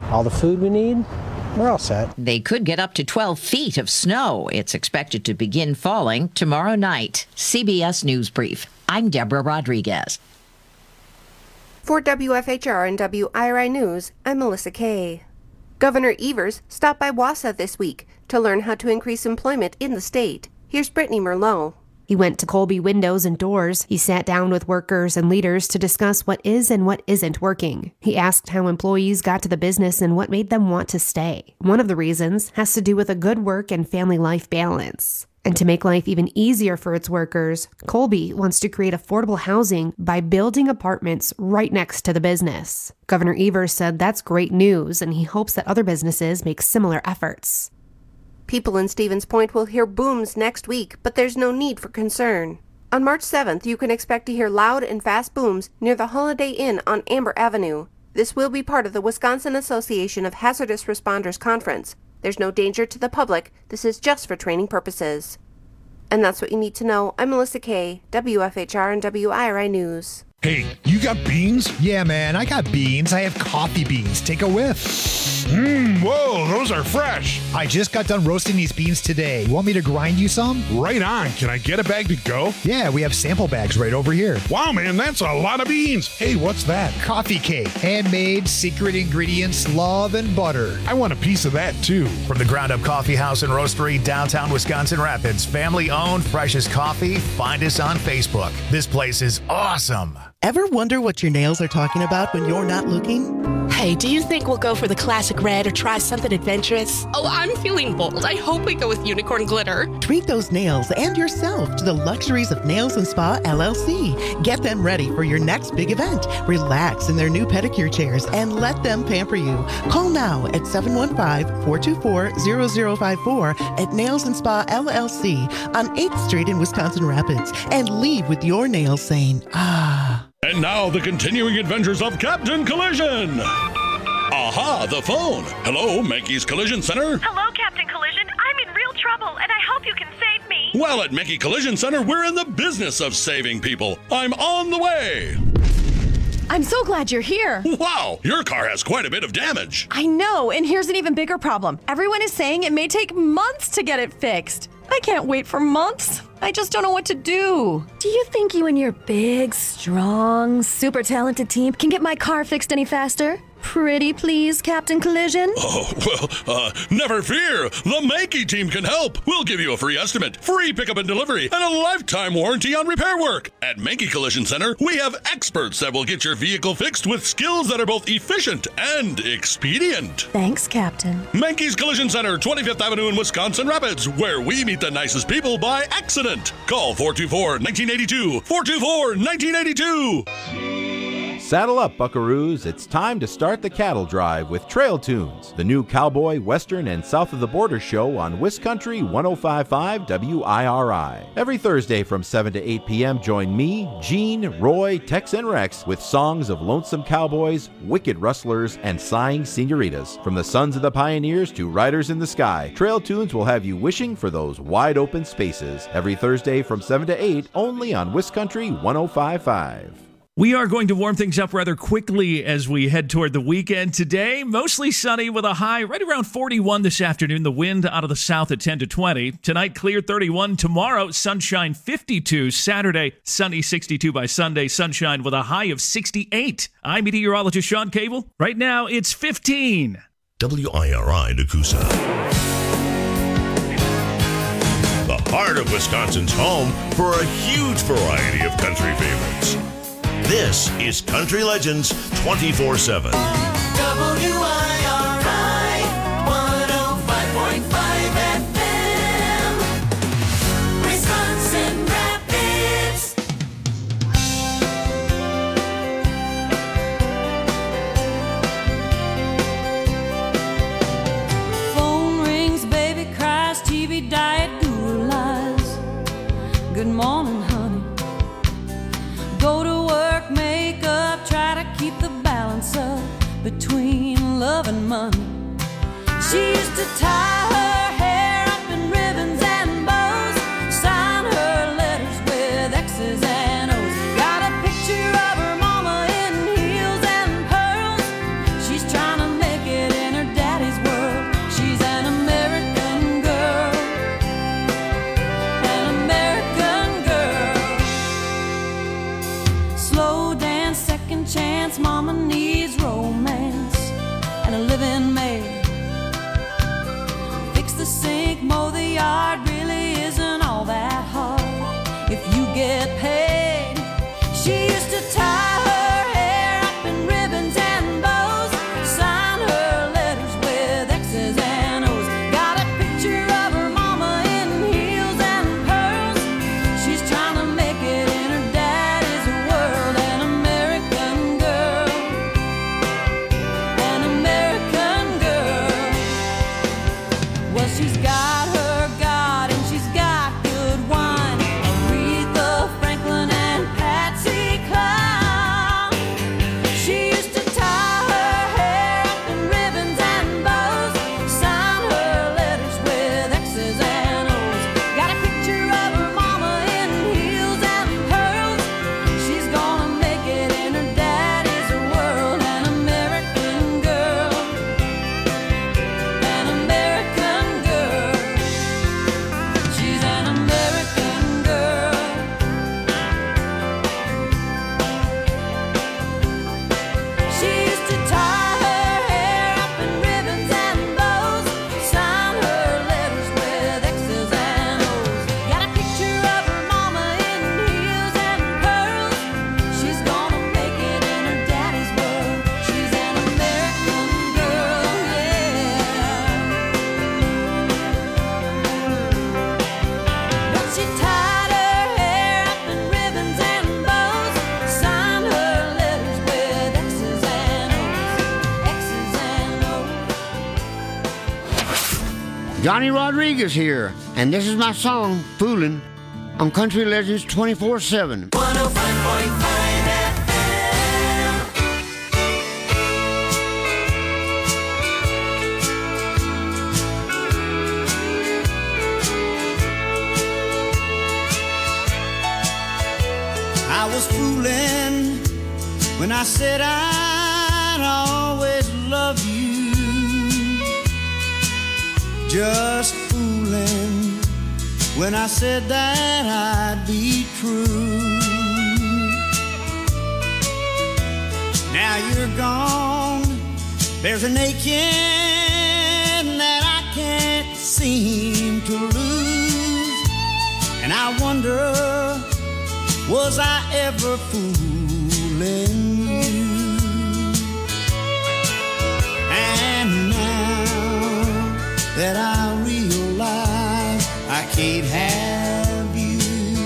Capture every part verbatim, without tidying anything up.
all the food we need, we're all set. They could get up to twelve feet of snow. It's expected to begin falling tomorrow night. C B S News Brief. I'm Deborah Rodriguez. For W F H R and W I R I News, I'm Melissa Kay. Governor Evers stopped by Wausau this week to learn how to increase employment in the state. Here's Brittany Merlot. He went to Colby Windows and Doors. He sat down with workers and leaders to discuss what is and what isn't working. He asked how employees got to the business and what made them want to stay. One of the reasons has to do with a good work and family life balance. And to make life even easier for its workers, Colby wants to create affordable housing by building apartments right next to the business. Governor Evers said that's great news, and he hopes that other businesses make similar efforts. People in Stevens Point will hear booms next week, but there's no need for concern. On March seventh, you can expect to hear loud and fast booms near the Holiday Inn on Amber Avenue. This will be part of the Wisconsin Association of Hazardous Responders Conference. There's no danger to the public. This is just for training purposes. And that's what you need to know. I'm Melissa Kay, W F H R and W I R I News. Hey, you got beans? Yeah, man, I got beans. I have coffee beans. Take a whiff. Mmm, whoa, those are fresh. I just got done roasting these beans today. You want me to grind you some? Right on. Can I get a bag to go? Yeah, we have sample bags right over here. Wow, man, that's a lot of beans. Hey, what's that? Coffee cake. Handmade, secret ingredients, love, and butter. I want a piece of that, too. From the Ground Up Coffee House and Roastery, downtown Wisconsin Rapids. Family-owned, freshest coffee. Find us on Facebook. This place is awesome. Ever wonder what your nails are talking about when you're not looking? Hey, do you think we'll go for the classic red or try something adventurous? Oh, I'm feeling bold. I hope we go with unicorn glitter. Treat those nails and yourself to the luxuries of Nails and Spa L L C. Get them ready for your next big event. Relax in their new pedicure chairs and let them pamper you. Call now at seven one five, four two four, zero zero five four at Nails and Spa L L C on eighth Street in Wisconsin Rapids and leave with your nails saying, ah. And now the continuing adventures of Captain Collision. Aha, the phone. Hello, Mankey's Collision Center. Hello, Captain Collision. I'm in real trouble, and I hope you can save me. Well, at Mankey Collision Center, we're in the business of saving people. I'm on the way. I'm so glad you're here. Wow, your car has quite a bit of damage. I know, and here's an even bigger problem. Everyone is saying it may take months to get it fixed. I can't wait for months. I just don't know what to do. Do you think you and your big, strong, super talented team can get my car fixed any faster? Pretty please, Captain Collision? Oh, well, uh, never fear. The Mankey team can help. We'll give you a free estimate, free pickup and delivery, and a lifetime warranty on repair work. At Mankey Collision Center, we have experts that will get your vehicle fixed with skills that are both efficient and expedient. Thanks, Captain. Mankey's Collision Center, twenty-fifth Avenue in Wisconsin Rapids, where we meet the nicest people by accident. Call four two four, one nine eight two, four two four, one nine eight two. Saddle up, buckaroos. It's time to start the cattle drive with Trail Tunes, the new cowboy, western, and south of the border show on Wiscountry one oh five point five W I R I. Every Thursday from seven to eight p.m., join me, Gene, Roy, Tex, and Rex with songs of lonesome cowboys, wicked rustlers, and sighing senoritas. From the sons of the pioneers to riders in the sky, Trail Tunes will have you wishing for those wide open spaces. Every Thursday from seven to eight, only on Wiscountry one oh five point five. We are going to warm things up rather quickly as we head toward the weekend today. Mostly sunny with a high right around forty-one this afternoon. The wind out of the south at ten to twenty. Tonight, clear thirty-one. Tomorrow, sunshine fifty-two. Saturday, sunny sixty-two by Sunday. Sunshine with a high of sixty-eight. I'm meteorologist Sean Cable. Right now, it's fifteen. W I R I Nakusa. The heart of Wisconsin's home for a huge variety of country favorites. This is Country Legends twenty-four seven. W I R I one oh five point five F M, Wisconsin Rapids. Phone rings, baby cries, T V diet, Google lies. Good morning, honey. Go to work, make up, try to keep the balance up between love and money. She used to tie her hair up in ribbons and bows, sign her letters with X's and O's. Got a picture of her mama in heels and pearls. She's trying to make it in Johnny Rodriguez here, and this is my song, Foolin', on Country Legends twenty-four seven. one oh five point five F M. I was fooling when I said I'd always love you. Just fooling when I said that I'd be true. Now you're gone, there's an aching that I can't seem to lose. And I wonder, was I ever fooling you? And now that I realize I can't have you,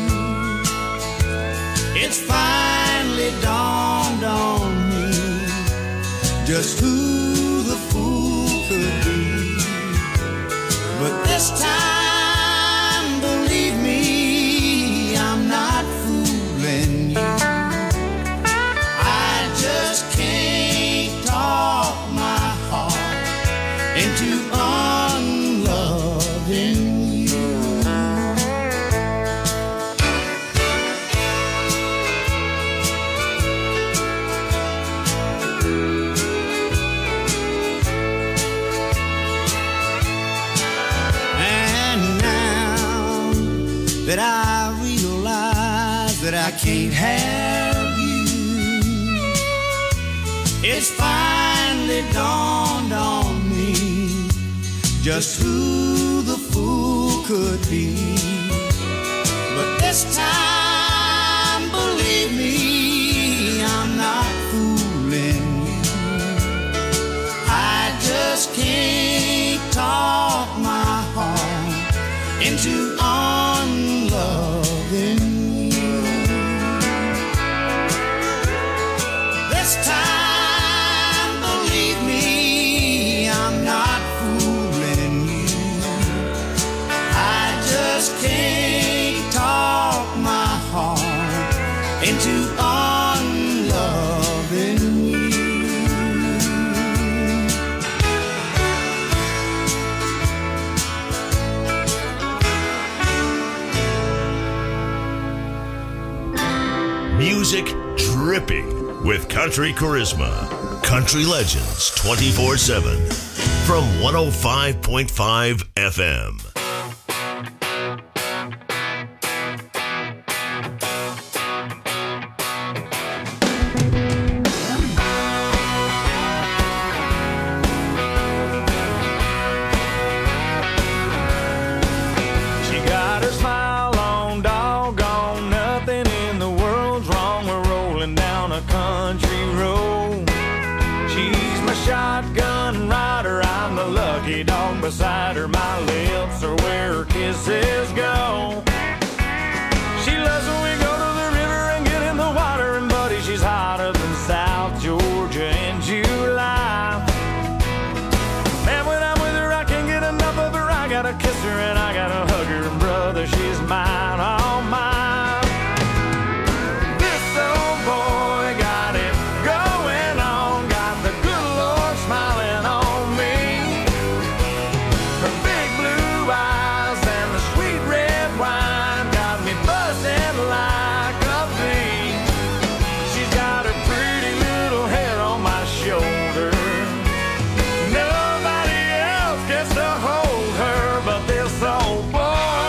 it's finally dawned on me just who the fool could be. But this time, believe me, I'm not fooling you. I just can't talk my heart into unloving you. And now that I realize that I can't have you, it's finally dawned on me just who the fool could be. But this time, believe me, I'm not fooling you. I just can't talk my heart into unloving you. This time, believe me, I'm not fooling you. I just can't talk my heart into unloving you. Music dripping with country charisma. Country Legends twenty-four seven from one oh five point five F M. She got her smile on, doggone, nothing in the world's wrong. We're rolling down a country road. She's my shotgun rider, I'm the lucky dog beside her. My lips are where her kisses go. She loves when we go to the river and get in the water, and buddy, she's hotter than South Georgia in July. Man, when I'm with her, I can't get enough of her. I gotta kiss her and I gotta hug her, and brother, she's mine, all mine. This old boy got it going on, got the good Lord smiling on me. Her big blue eyes and the sweet red wine got me buzzing like a bee. She's got her pretty little hair on my shoulder. Nobody else gets to hold her but this old boy.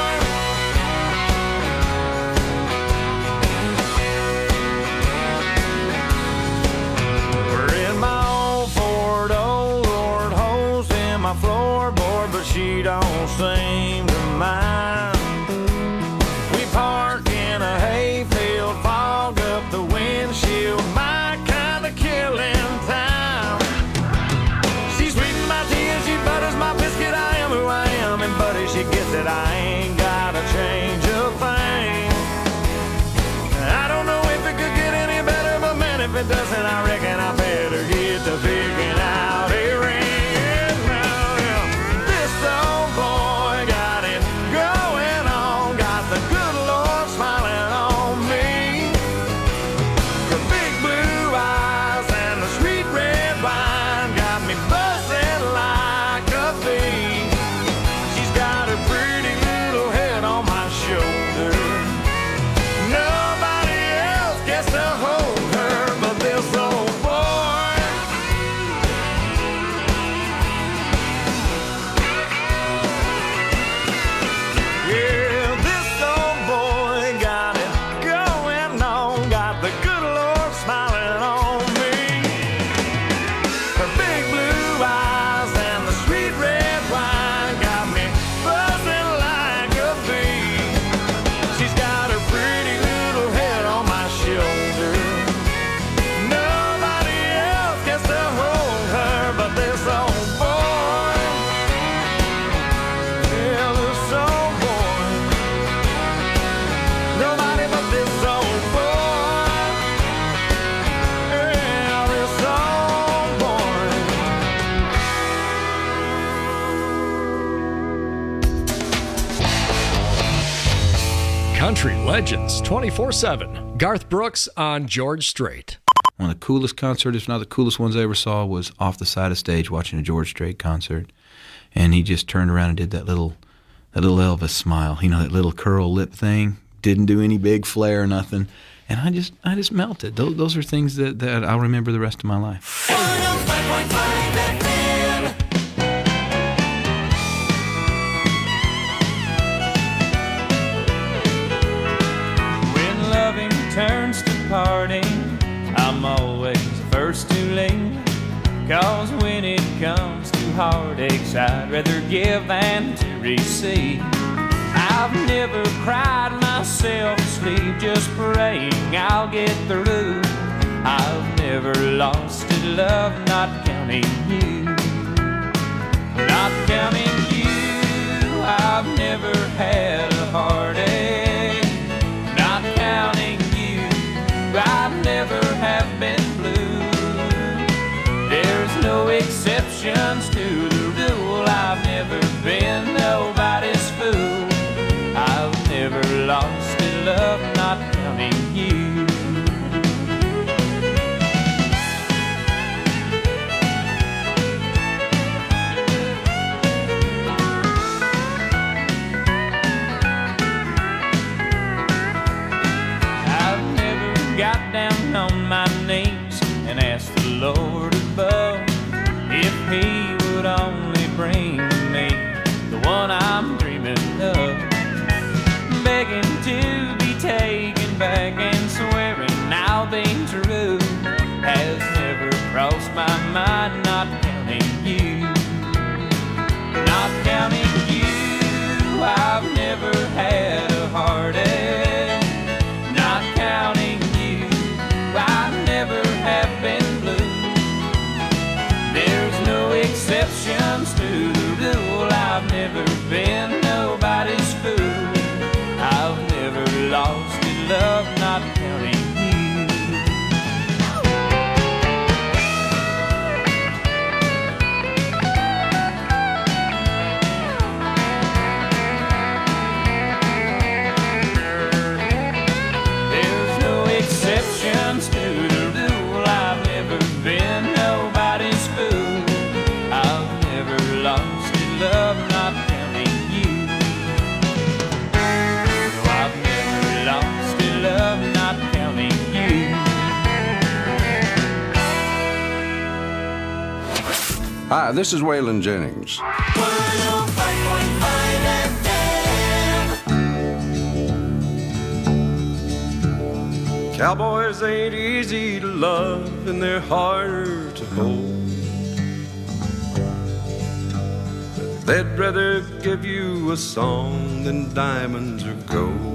We're in my old Ford, old Lord host in my floorboard, but she don't seem to mind. We park in a hayfield, fog up the windshield, my kind of killing time. She's sweetening my tea and she butters my biscuit. I am who I am, and buddy, she gets it. I ain't gotta change a thing. I don't know if it could get any better, but man, if it doesn't, I reckon I better get to picking out a ring. Now, yeah, this old boy Country Legends twenty-four seven. Garth Brooks on George Strait. One of the coolest concerts, if not the coolest ones I ever saw, was off the side of stage watching a George Strait concert. And he just turned around and did that little that little Elvis smile, you know, that little curl lip thing. Didn't do any big flair or nothing. And I just I just melted. Those, those are things that, that I'll remember the rest of my life. one oh five point five F M. When loving turns to parting, I'm always the first to leave. Cause when it comes to heartaches, I'd rather give than to receive. I've never cried myself to sleep, just praying I'll get through. I've never lost a love, not counting you. Not counting you, I've never had a heartache. Not counting you, I've never have been blue. There's no exceptions to the rule. I've never been nobody's fool. I've never lost a love, not counting you. I've never got down on my knees and asked the Lord above if he would only bring me the one I'm dreaming of. Begging to be taken back and swearing I'll be true has never crossed my mind, not counting you. Not counting you, I've never had a heartache. Not counting you, I never have been blue. There's no exceptions to the rule. I've never been nobody's fool. I've never lost a love, not counting you. There's no exceptions to the rule. I've never been nobody's fool. I've never lost a love, not counting you. Lost in love, not counting you. Hi, this is Waylon Jennings. one oh five point five F M. Cowboys ain't easy to love and they're harder to hold. They'd rather give you a song than diamonds or gold.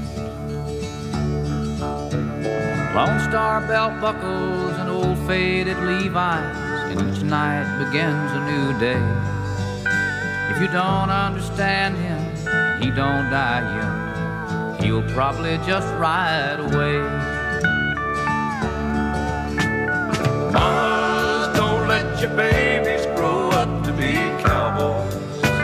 Lone Star belt buckles and old faded Levi's, and each night begins a new day. If you don't understand him, he don't die young. He'll probably just ride away. Mamas, don't let your babies grow up to be cowboys.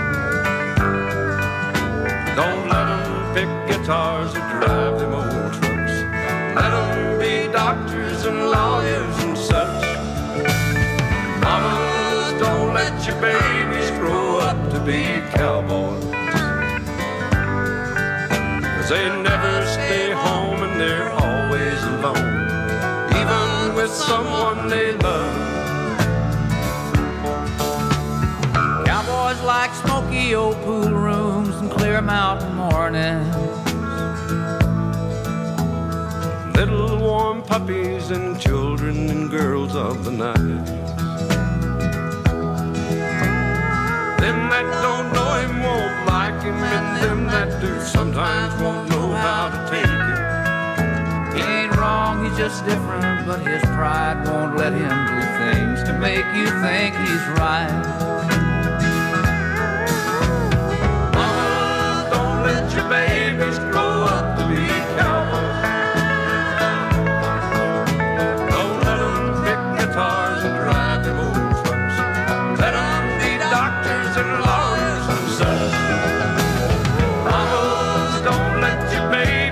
Don't let them pick guitars or drive them old trucks. Let them be doctors and lawyers and such. Mamas, don't let your babies grow up to be cowboys. Cause they never stay home and they're always alone, even with someone they love. Cowboys like smoky old pool rooms and clear mountain mornings. Little warm puppies and children and girls of the night. Them that don't know him won't like him, and them that do sometimes won't know how to take him. He ain't wrong, he's just different, but his pride won't let him do things to make you think he's right. Mama, don't let your babies grow up to be cowboys. Don't let them pick guitars and drive them old trucks. Let them be doctors and lawyers and such. Mamas, don't let your babies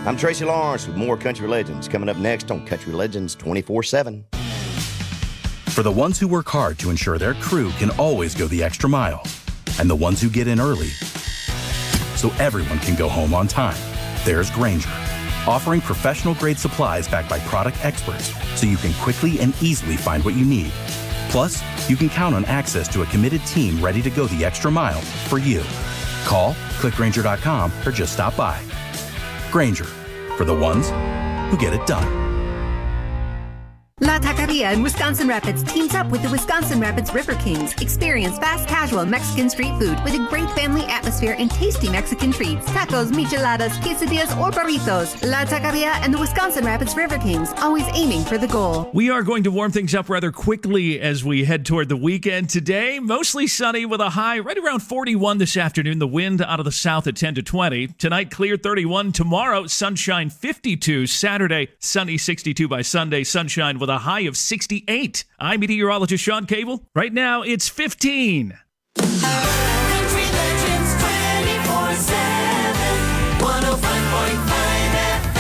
I'm Tracy Lawrence with more Country Legends coming up next on Country Legends twenty-four seven. For the ones who work hard to ensure their crew can always go the extra mile, and the ones who get in early so everyone can go home on time, there's Grainger, offering professional-grade supplies backed by product experts so you can quickly and easily find what you need. Plus, you can count on access to a committed team ready to go the extra mile for you. Call, click Grainger dot com, or just stop by. Grainger, for the ones who get it done. La Taqueria in Wisconsin Rapids teams up with the Wisconsin Rapids River Kings. Experience fast casual Mexican street food with a great family atmosphere and tasty Mexican treats. Tacos, micheladas, quesadillas, or burritos. La Taqueria and the Wisconsin Rapids River Kings, always aiming for the goal. We are going to warm things up rather quickly as we head toward the weekend today. Mostly sunny with a high right around forty-one this afternoon. The wind out of the south at ten to twenty. Tonight, clear thirty-one. Tomorrow, sunshine fifty-two. Saturday, sunny sixty-two by Sunday. Sunshine with a high of sixty-eight. I'm meteorologist Sean Cable. Right now, it's fifteen. Country Legends twenty-four seven, one oh five point five F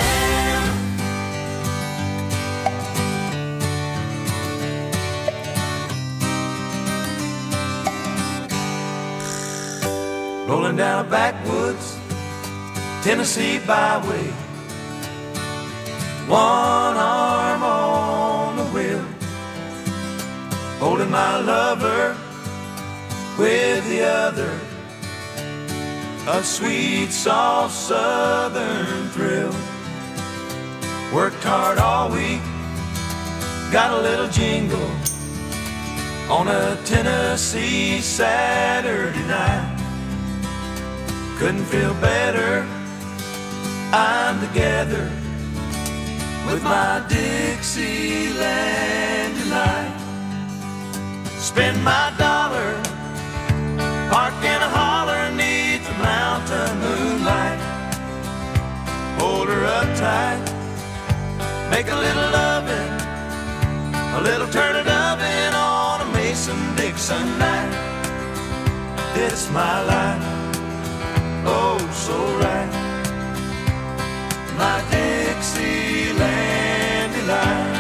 M. Rolling down a backwoods Tennessee byway, one arm on the wheel, holding my lover with the other, a sweet, soft southern thrill. Worked hard all week, got a little jingle on a Tennessee Saturday night. Couldn't feel better, I'm together with my Dixieland delight. Spend my dollar, park in a holler neath the mountain moonlight. Hold her up tight, make a little lovin', a little turn it oven on a Mason-Dixon night. It's my life, oh so right, my Dixieland delight.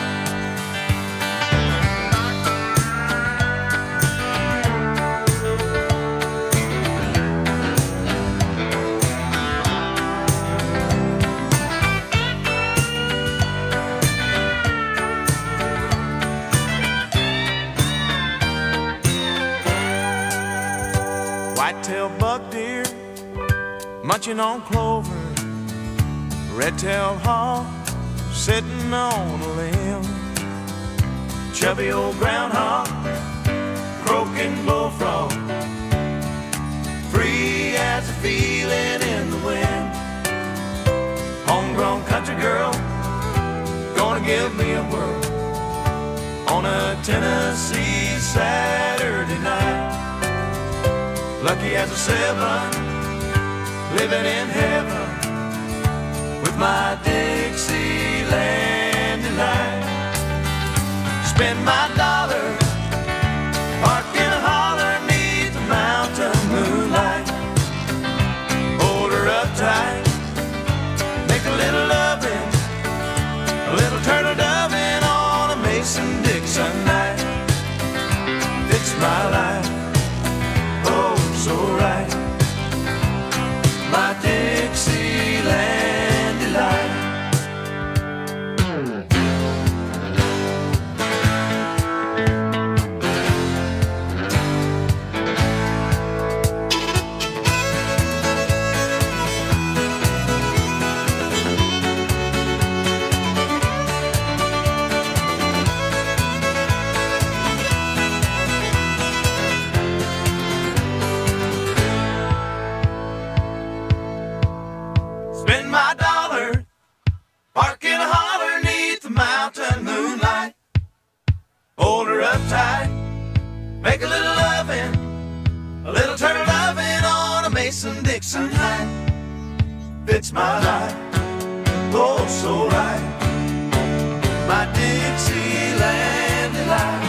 White-tailed buck deer munching on clover, red-tailed hawk sitting on a limb, chubby old groundhog croaking bullfrog, free as a feeling in the wind. Homegrown country girl gonna give me a whirl on a Tennessee Saturday night. Lucky as a seven, living in heaven with my Dixieland delight. Spend my dollar, park in a holler neath the mountain moonlight. Hold her up tight, make a little loving, a little turtle doving on a Mason-Dixon night. It's my life, oh so right, my Dixieland delight. Spend my dollar, park in a holler neath the mountain moonlight. Hold her up tight, make a little loving, a little turtle loving on a Mason-Dixon night. Fits my life, oh so right, my Dixieland delight.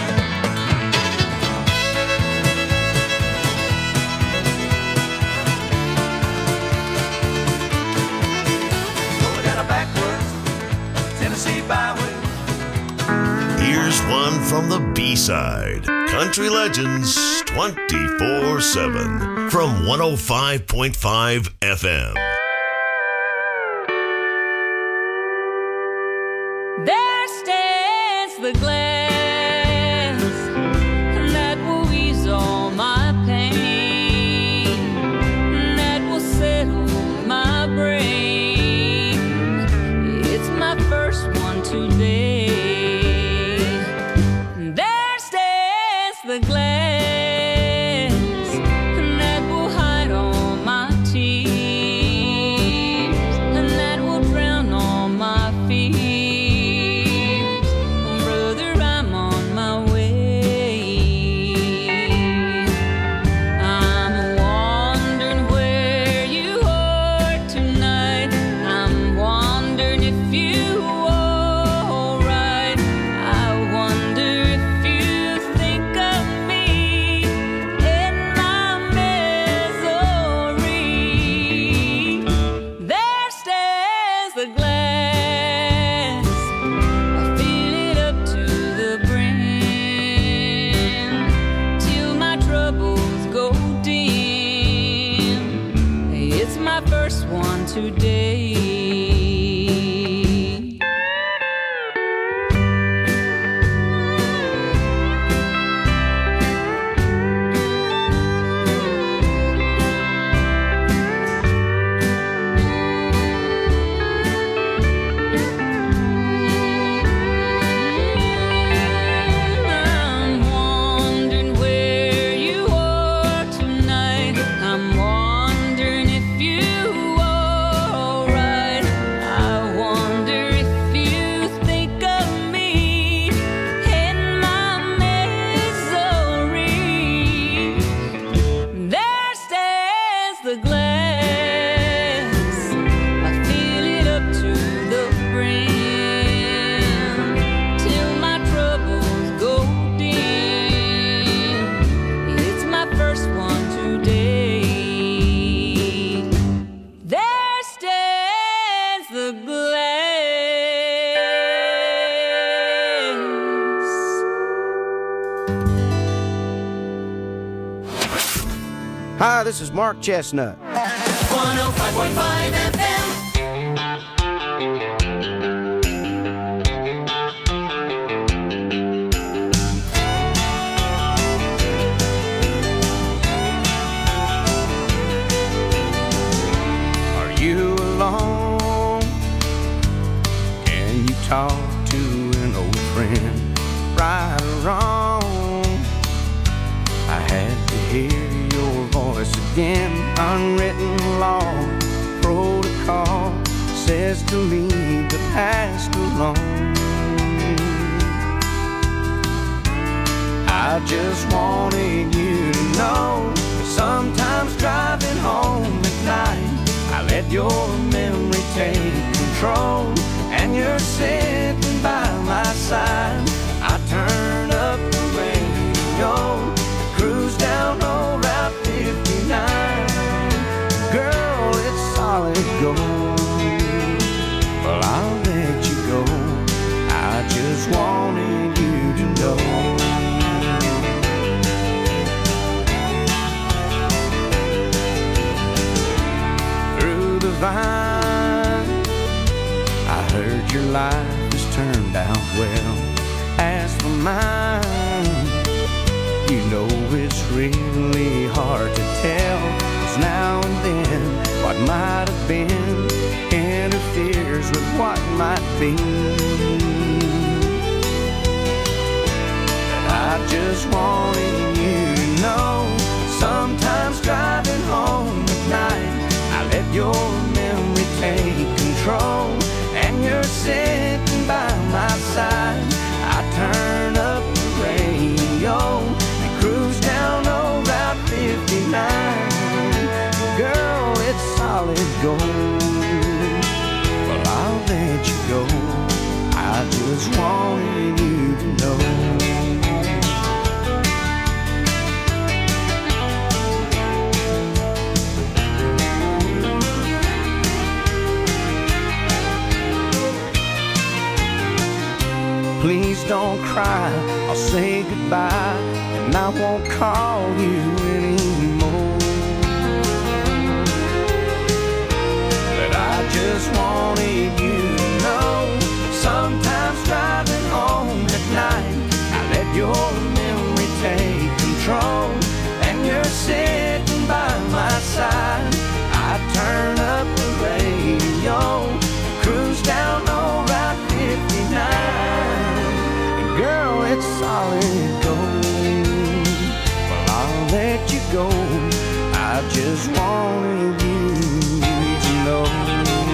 live from the B-side. Country Legends twenty-four seven from one oh five point five F M. There stands the glass that will ease all my pain, that will settle my brain. It's my first one today. There stands the glass that will hide all my tears, and that will drown all my fears. Today. Hi, this is Mark Chestnut. one oh five point five F M. Are you alone? Can you talk to an old friend? Right or wrong? I had to hear your voice again. Unwritten law, protocol says to leave the past alone. I just wanted you to know, sometimes driving home at night, I let your memory take control, and you're sitting by my side. I turn up the radio, cruise down old Route fifty-nine. Girl, it's solid gold. Well, I'll let you go. I just wanted you to know. Through the vine, I heard your life has turned out well. As for mine, you know it's really hard to tell, 'cause now and then what might have been interferes with what might be. But I just wanted you to know, sometimes driving home at night, I let your memory take control, and you're sitting by my side. I turn up the radio, cruise down old Route fifty-nine. Girl, it's solid gold. Well, I'll let you go. I just wanted you to know. Please don't cry I'll say goodbye and I won't call you anymore. But I just wanted you to know, sometimes driving home at night, I let your memory take control, and you're sitting by my side. I turn up the radio, cruise down old Route fifty-nine, and girl, it's solid gold. Well, I'll let you go, I just wanted you to know.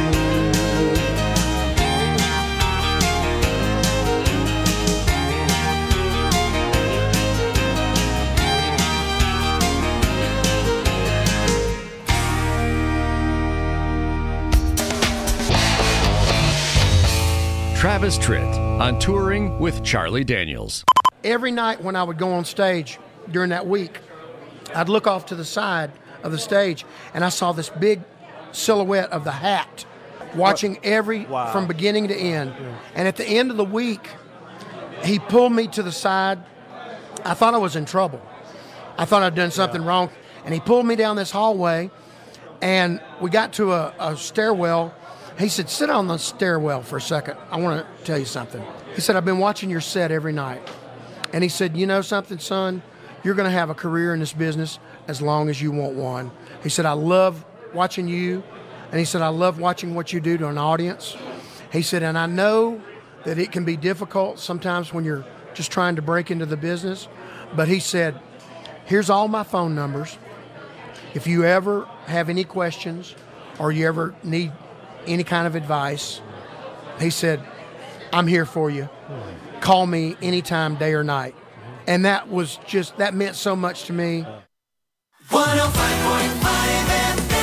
Travis Tritt on Touring with Charlie Daniels. Every night when I would go on stage during that week, I'd look off to the side of the stage and I saw this big silhouette of the Hat watching every, wow. from beginning to end. Yeah. And at the end of the week, he pulled me to the side. I thought I was in trouble. I thought I'd done something yeah. wrong. And he pulled me down this hallway, and we got to a, a stairwell. He said, sit on the stairwell for a second. I want to tell you something. He said, I've been watching your set every night. And he said, you know something, son? You're going to have a career in this business as long as you want one. He said, I love watching you. And he said, I love watching what you do to an audience. He said, and I know that it can be difficult sometimes when you're just trying to break into the business. But he said, here's all my phone numbers. If you ever have any questions or you ever need any kind of advice, he said, I'm here for you. Call me anytime, day or night. And that was just, that meant so much to me. one oh five point five F M.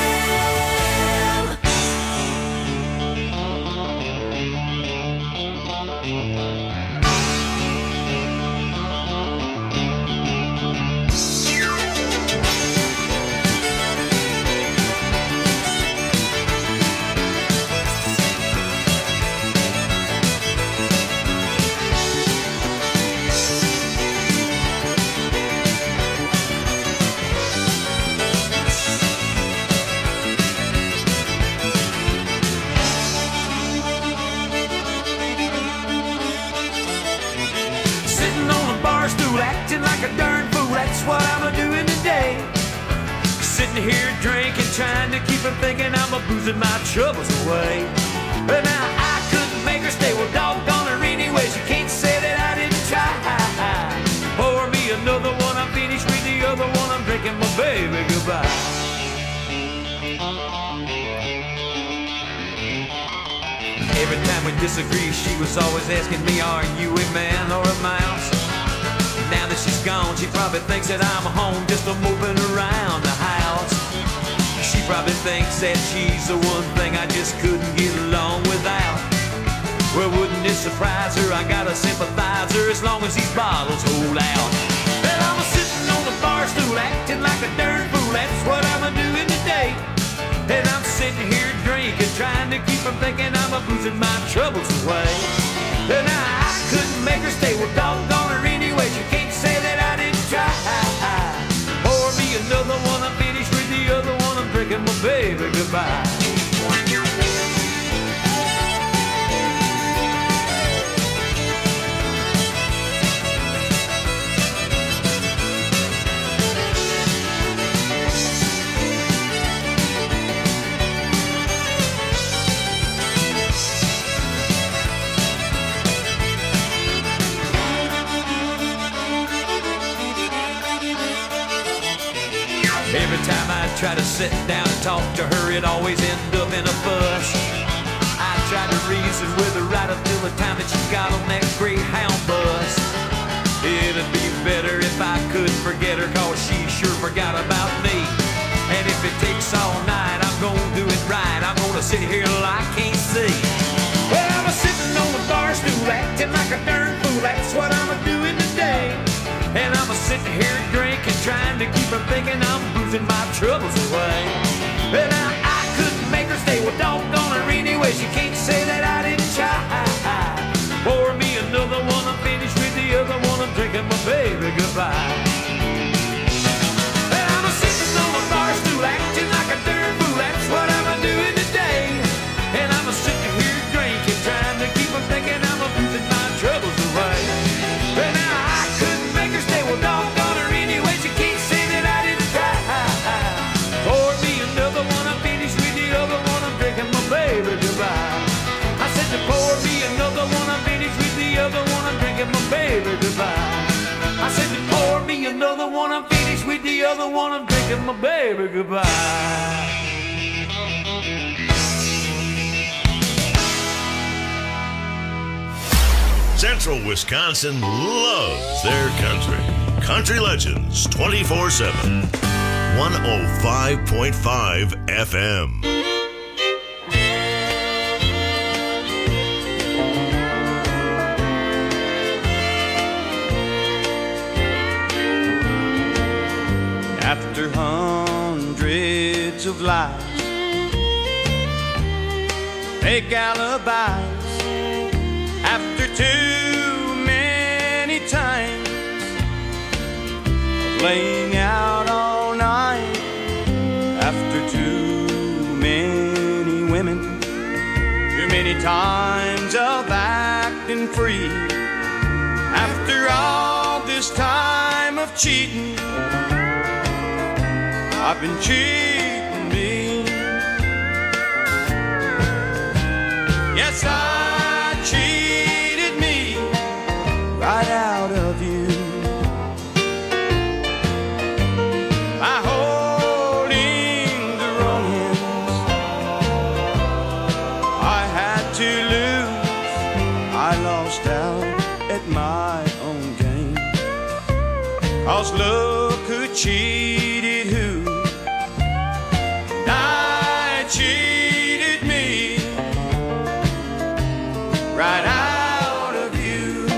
Acting like a darn fool, that's what I'm doing today. Sitting here drinking, trying to keep from thinking I'm a boozing my troubles away. But now I couldn't make her stay, well doggone her anyways. You can't say that I didn't try. Pour me another one, I'm finished with the other one, I'm drinking my baby goodbye. Every time we disagree, she was always asking me, are you a man or a mouse? Now that she's gone, she probably thinks that I'm home just a moving around the house. She probably thinks that she's the one thing I just couldn't get along without. Well, wouldn't it surprise her? I got a sympathizer as long as these bottles hold out. Well, I'm sitting on the bar stool acting like a darn fool, that's what I'm doing today. And I'm sitting here drinking, trying to keep from thinking I'm a boozing my troubles away. And I, I couldn't make her stay, well doggone her anyways. You can't say that I didn't try. Pour me another one, I'm finished with the other one, I'm drinking my baby goodbye. Every time I try to sit down and talk to her, it always ends up in a fuss. I tried to reason with her right up till the time that she got on that Greyhound bus. It'd be better if I could forget her, cause she sure forgot about me. And if it takes all night, I'm gonna do it right. I'm gonna sit here till I can't see. Well, I'm sitting on the bar stool acting like a darn fool, that's what I'm doing today. And I'm sitting here drinking, trying to keep from thinking I'm boozing my troubles away. And I, I couldn't make her stay, well doggone her anyways. You can't say that I didn't try. Pour me another one, I'm finished with the other one, I'm drinking other one I'm taking my baby goodbye. Central Wisconsin loves their country. Country Legends twenty-four seven. one oh five point five F M. After hundreds of lies, fake alibis, after too many times of laying out all night, after too many women, too many times of acting free, after all this time of cheating, I've been cheating me. Yes, I cheated me right out of you by holding the wrong hands. I had to lose. I lost out at my own game. 'Cause look who cheated who. Cheated me right out of you.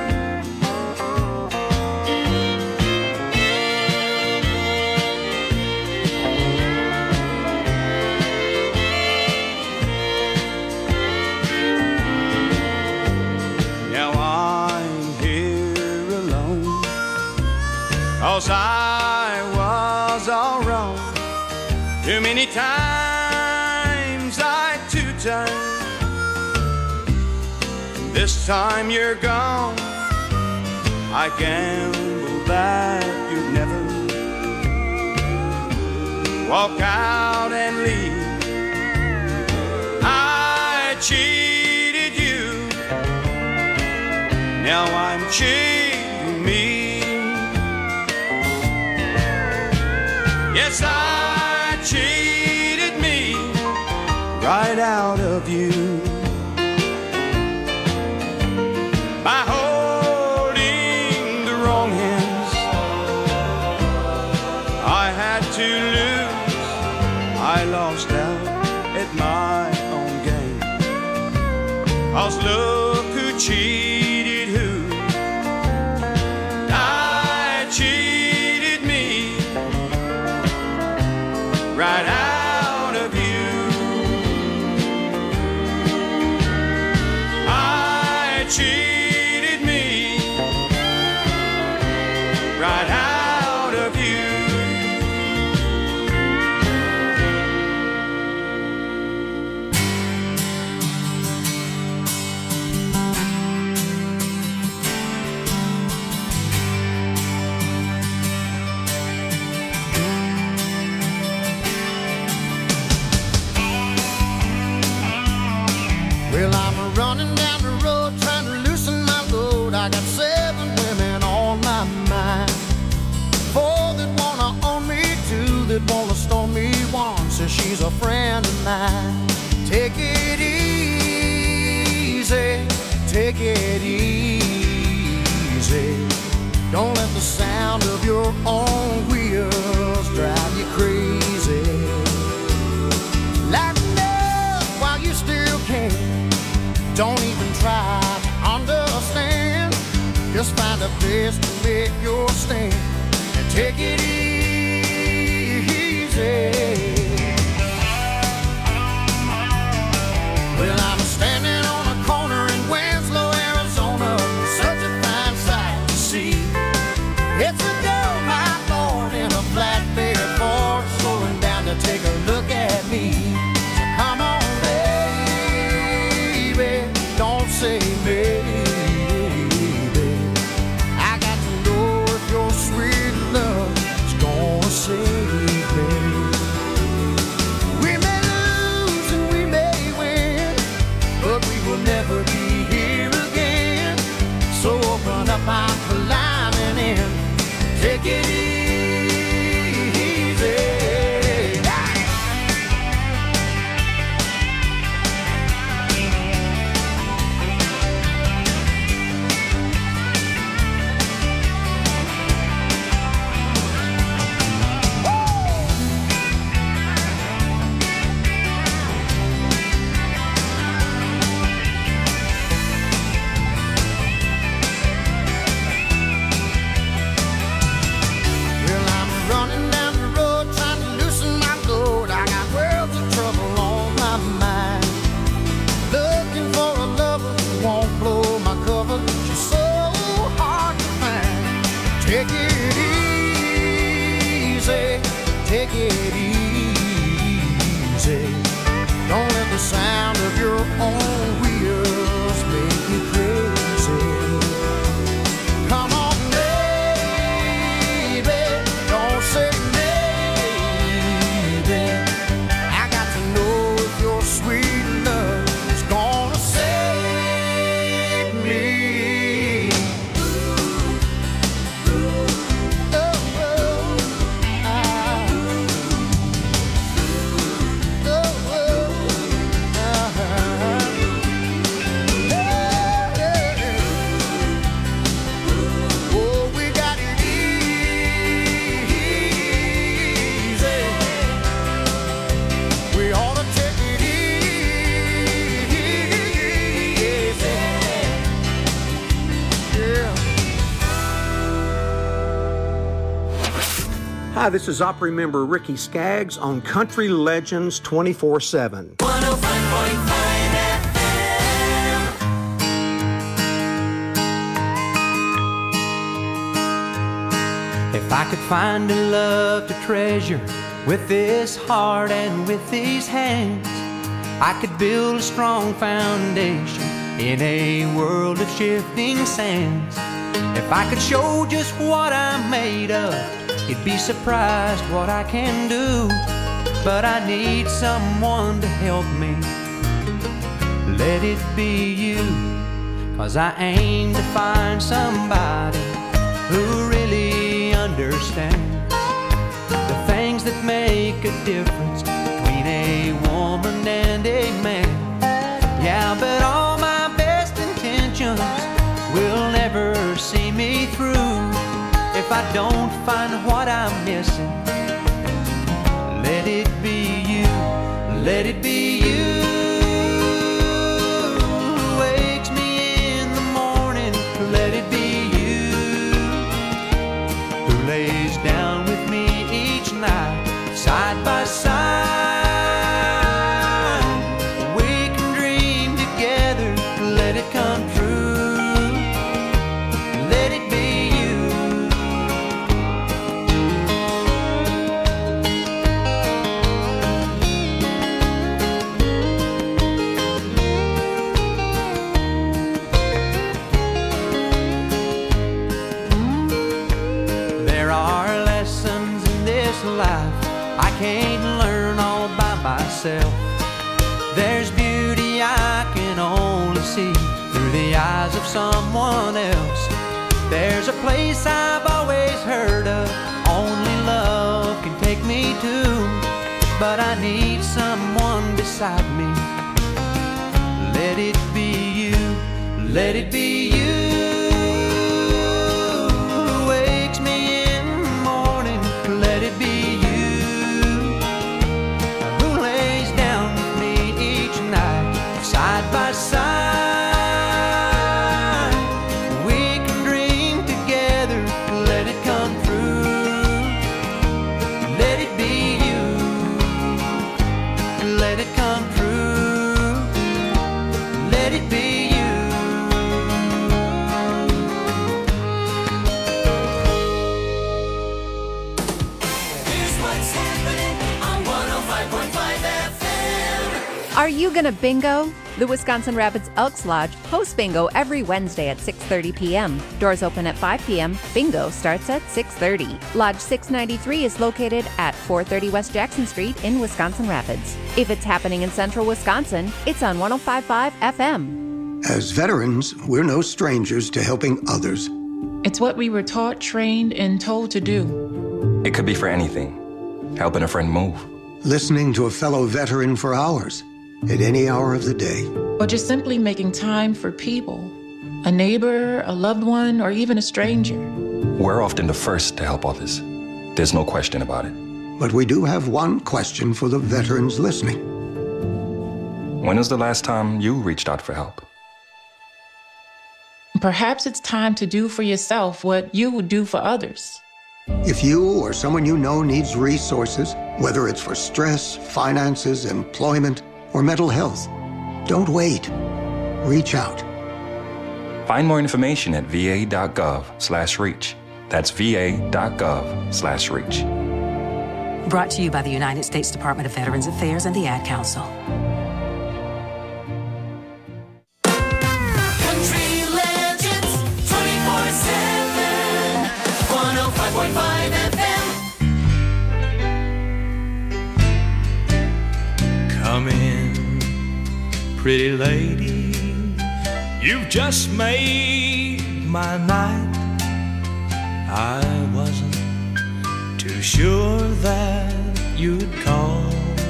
Now I'm here alone, 'cause I was all wrong too many times. This time you're gone, I gamble that you'd never walk out and leave. I cheated you, now I'm cheating me. Yes, I cheated me right out of you. By holding the wrong hands, I had to lose. I lost out at my own game. 'Cause look who cheated who. I cheated me right out of you. I cheated right out of you. Well, I'm running down the road trying to loosen my load. I got seven women on my mind. Four that wanna own me, two that wanna stone me, one says she's a friend of mine. Take it easy, take it easy. Don't let the sound of your own wheels drive you crazy. Lighten up while you still can. Don't even try to understand. Just find a place to make your stand. Take it easy. Well, I'm standing on a corner in Winslow, Arizona. Such a fine sight to see. It's a girl, my Lord, in a flatbed Ford, slowing down to take a look at me. So come on, baby, don't say maybe. Save me. We may lose and we may win, but we will never be here again. So open up, I'm climbing in. Take it easy. Take it easy, take it easy. Don't let the sound of your own wheels make you crazy. Come on, baby, don't say maybe. I got to know if your sweet love is gonna save me. Hi, this is Opry member Ricky Skaggs on Country Legends twenty-four seven. one oh five point five F M. If I could find a love to treasure with this heart and with these hands, I could build a strong foundation in a world of shifting sands. If I could show just what I'm made of, you'd be surprised what I can do. But I need someone to help me. Let it be you. Cause I aim to find somebody who really understands the things that make a difference between a woman and a man. Yeah, but all my best intentions will never see me through if I don't find what I'm missing. Let it be you, let it be you. Who wakes me in the morning, let it be you. Who lays down with me each night, side by side. We can dream together, let it come true. Let it be you. There are lessons in this life I can't learn all by myself. There's beauty I can only see through the eyes of someone else. There's a place I've always heard of, only love can take me to. But I need someone beside me. Let it be you, let it be you. Who wakes me in the morning, let it be you. Who lays down with me each night, side by side. We can dream together, let it come true. Let it be you, let it come true. Let it be you. Here's what's happening on one oh five point five F M. Are you gonna bingo? The Wisconsin Rapids Elks Lodge hosts bingo every Wednesday at six thirty p.m. Doors open at five p.m. Bingo starts at six thirty. Lodge six ninety-three is located at four thirty West Jackson Street in Wisconsin Rapids. If it's happening in central Wisconsin, it's on one oh five point five F M. As veterans, we're no strangers to helping others. It's what we were taught, trained, and told to do. It could be for anything. Helping a friend move. Listening to a fellow veteran for hours, at any hour of the day. Or just simply making time for people. A neighbor, a loved one, or even a stranger. We're often the first to help others. There's no question about it. But we do have one question for the veterans listening. When was the last time you reached out for help? Perhaps it's time to do for yourself what you would do for others. If you or someone you know needs resources, whether it's for stress, finances, employment, or mental health, don't wait. Reach out. Find more information at va.gov slash reach. That's va.gov slash reach. Brought to you by the United States Department of Veterans Affairs and the Ad Council. Country Legends twenty-four seven, one oh five point five F M. Come in, pretty lady. You've just made my night. I wasn't too sure that you'd call.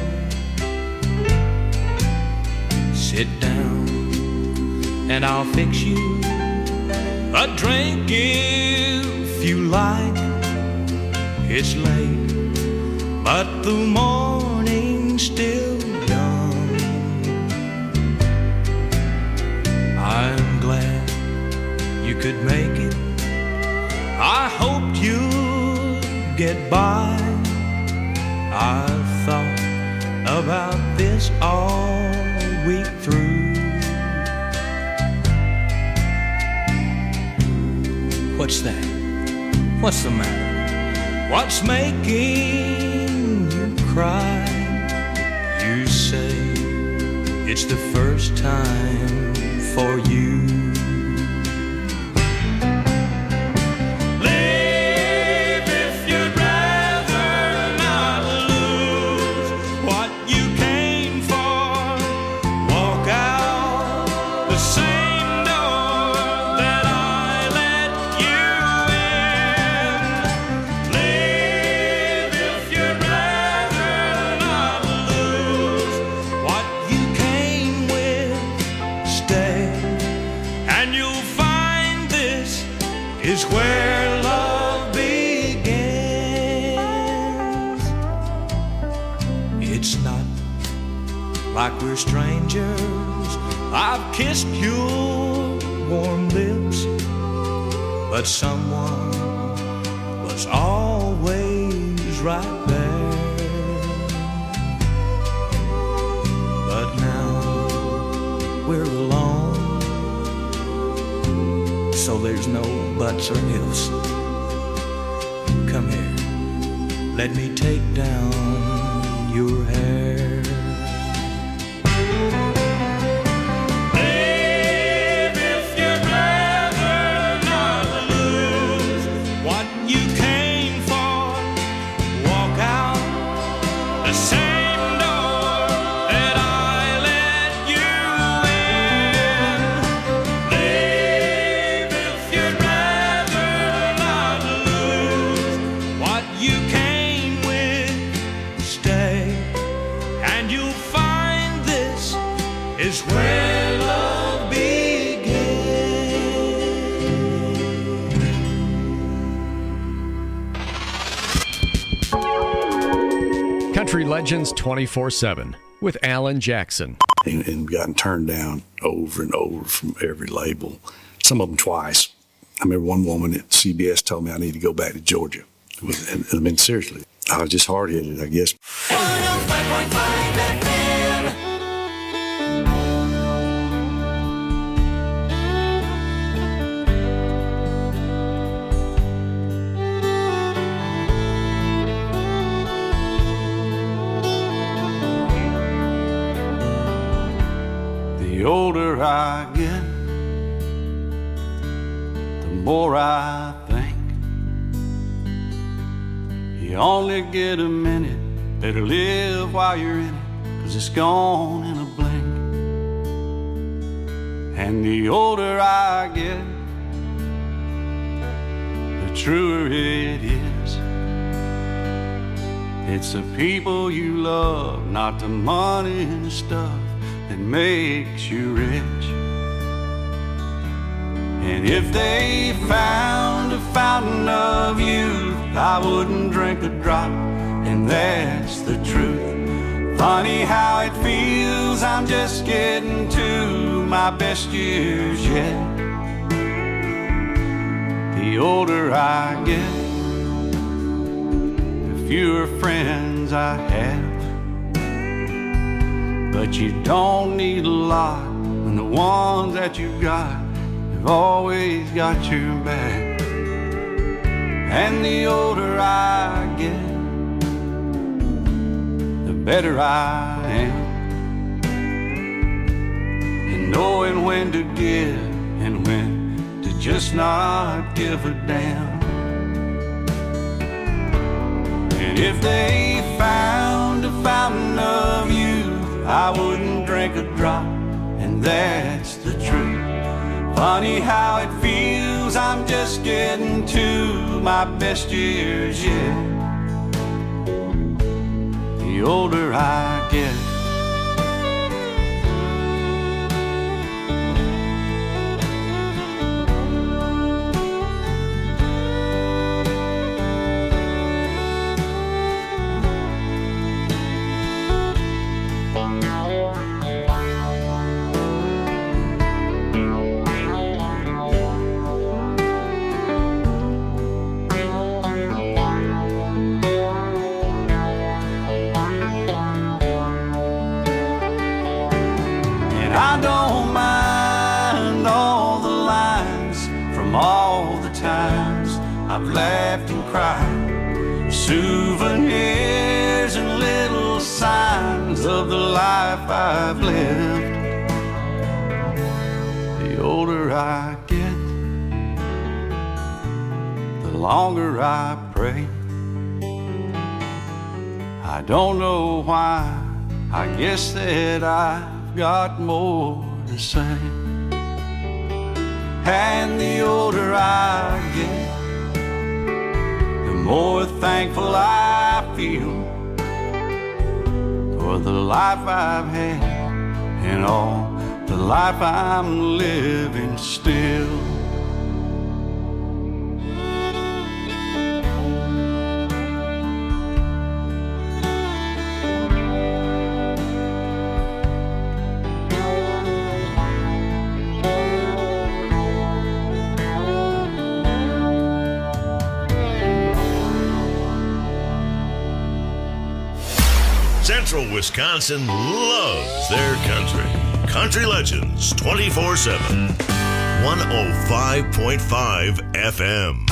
Sit down and I'll fix you a drink if you like. It's late, but the morning's still young. I'm glad you could make it. I hoped you'd get by. I've thought about this all week through. What's that? What's the matter? What's making you cry? You say it's the first time for you. Is where love begins. It's not like we're strangers. I've kissed your warm lips, but someone was always right there. But now we're alone, so there's no buts or ifs. Come here, let me take down your hair. Babe, if you'd rather not lose what you came for, walk out the same door that I let you in. Babe, if you'd rather not lose what you came with, stay, and you'll find this is where love begins. Country Legends twenty-four seven with Alan Jackson. And, and gotten turned down over and over from every label, some of them twice. I remember one woman at C B S told me I need to go back to Georgia. And, and I mean, seriously, I was just hard-headed, I guess. one oh five point five F M. The older I get, the more I think you only get a minute. Better live while you're in it, 'cause it's gone in a blink. And the older I get, the truer it is. It's the people you love, not the money and the stuff that makes you rich. And if they found a fountain of youth, I wouldn't drink a drop, and that's the truth. Funny how it feels, I'm just getting to my best years yet. The older I get, the fewer friends I have. But you don't need a lot when the ones that you've got have always got your back. And the older I get, the better I am in knowing when to give and when to just not give a damn. And if they found a fountain of youth, I wouldn't drink a drop, and that's the truth. Funny how it feels, I'm just getting to my best years yet. The older I get. I don't mind all the lines from all the times I've laughed and cried, souvenirs and little signs of the life I've lived. The older I get, the longer I pray. I don't know why, I guess that I got more to say. And the older I get, the more thankful I feel for the life I've had and all the life I'm living still. Central Wisconsin loves their country. Country Legends twenty-four seven. one oh five point five F M.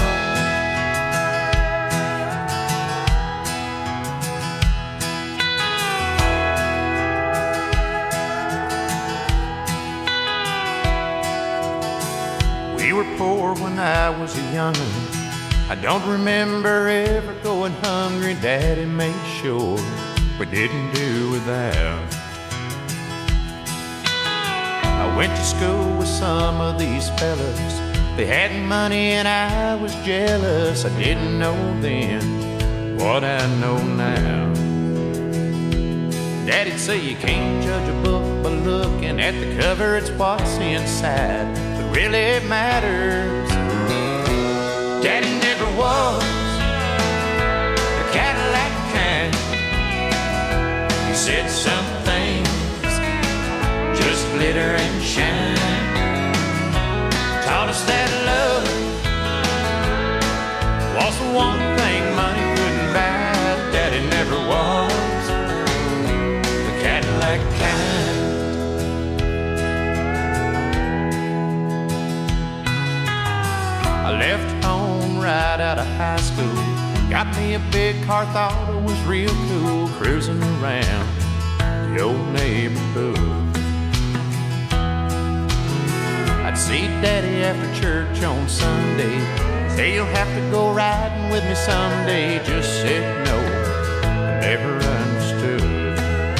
We were poor when I was a young'un. I don't remember ever going hungry. Daddy made sure we didn't do without. I went to school with some of these fellas. They had money and I was jealous. I didn't know then what I know now. Daddy'd say you can't judge a book by looking at the cover. It's what's inside that really matters. Daddy never was the Cadillac kind. He said some things just glitter and shine. Taught us that love was the one thing money couldn't buy. Daddy never was the Cadillac kind. I left home right out of high school. Got me a big car, thought it was real cool. Cruising around the old neighborhood. I'd see Daddy after church on Sunday. Say you'll have to go riding with me someday. Just said no, I never understood.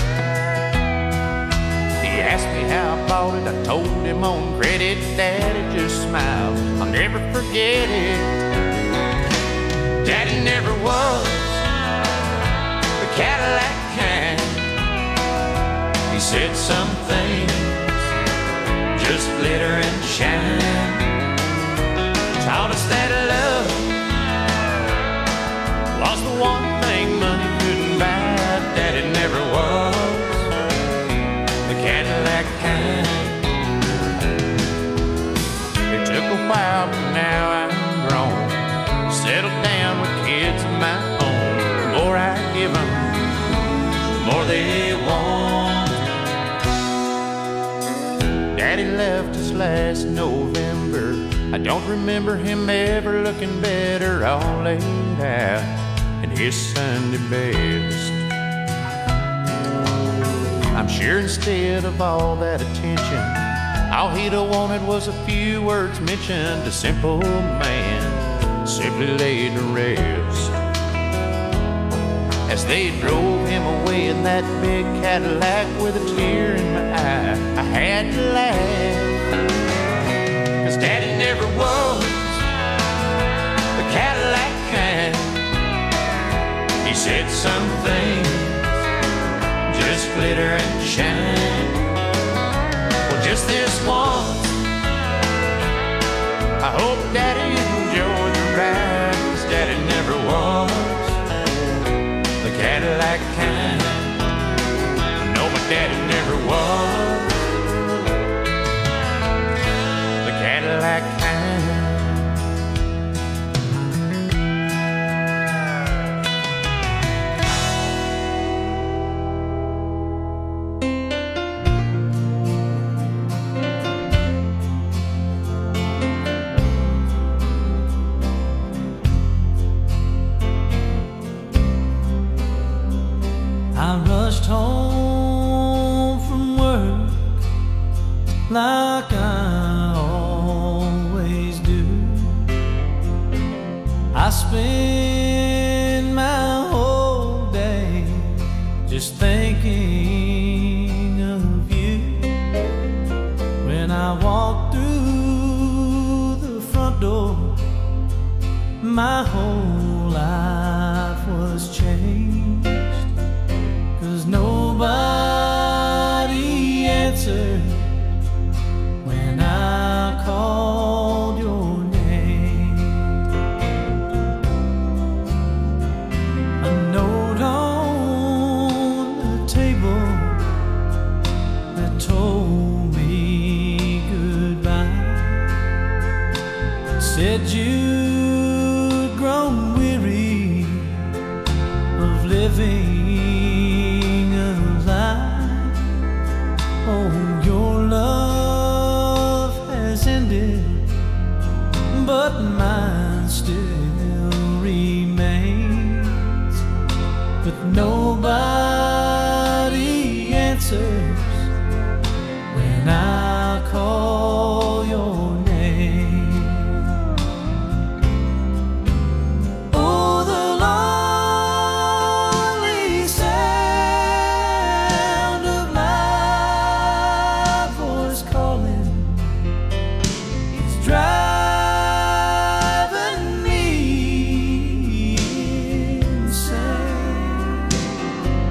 He asked me how I bought it, I told him on credit. Daddy just smiled, I'll never forget it. Daddy never was the Cadillac kind. He said some things just glitter and shine. Taught us that love was the one thing money couldn't buy. Daddy never was the Cadillac kind. It took a while, but now I'm grown, settled down with kids of my own. The more I give them, the more they want. Daddy left us last November. I don't remember him ever looking better, all laid out in his Sunday best. I'm sure instead of all that attention, all he'd have wanted was a few words mentioned. A simple man simply laid to rest. As they drove him away in that big Cadillac with a tear in my eye, I had to laugh. Cause Daddy never was the Cadillac kind. He said some things just glitter and shine. Well, just this once, I hope Daddy enjoyed the ride. Cause Daddy never was the Cadillac kind. No, my Daddy never was the Cadillac kind. I rushed home from work like I always do. I spend my whole day just thinking of you. When I walk through the front door, my whole life was changed. Nobody answered when I called your name. A note on the table that told me goodbye said you'd grown weary of living. Oh, your love has ended, but mine still remains. But nobody answers when I call your name. Oh, the lonely sound of my driving me insane.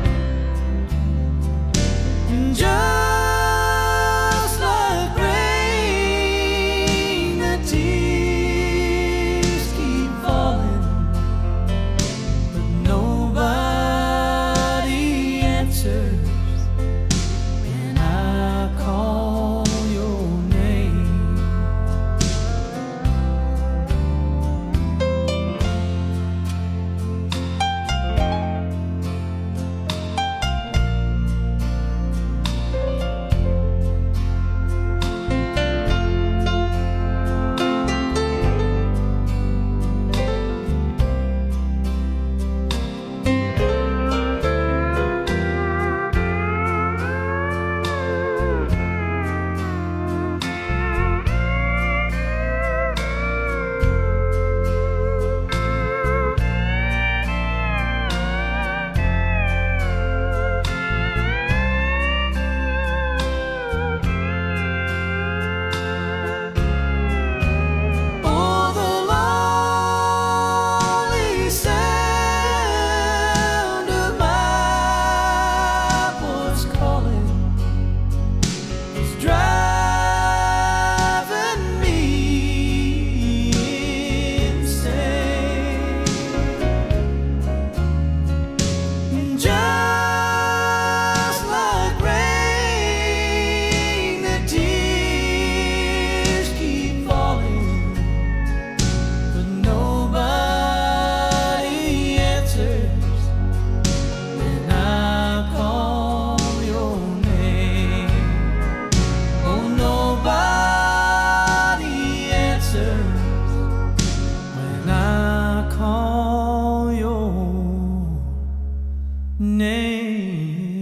name.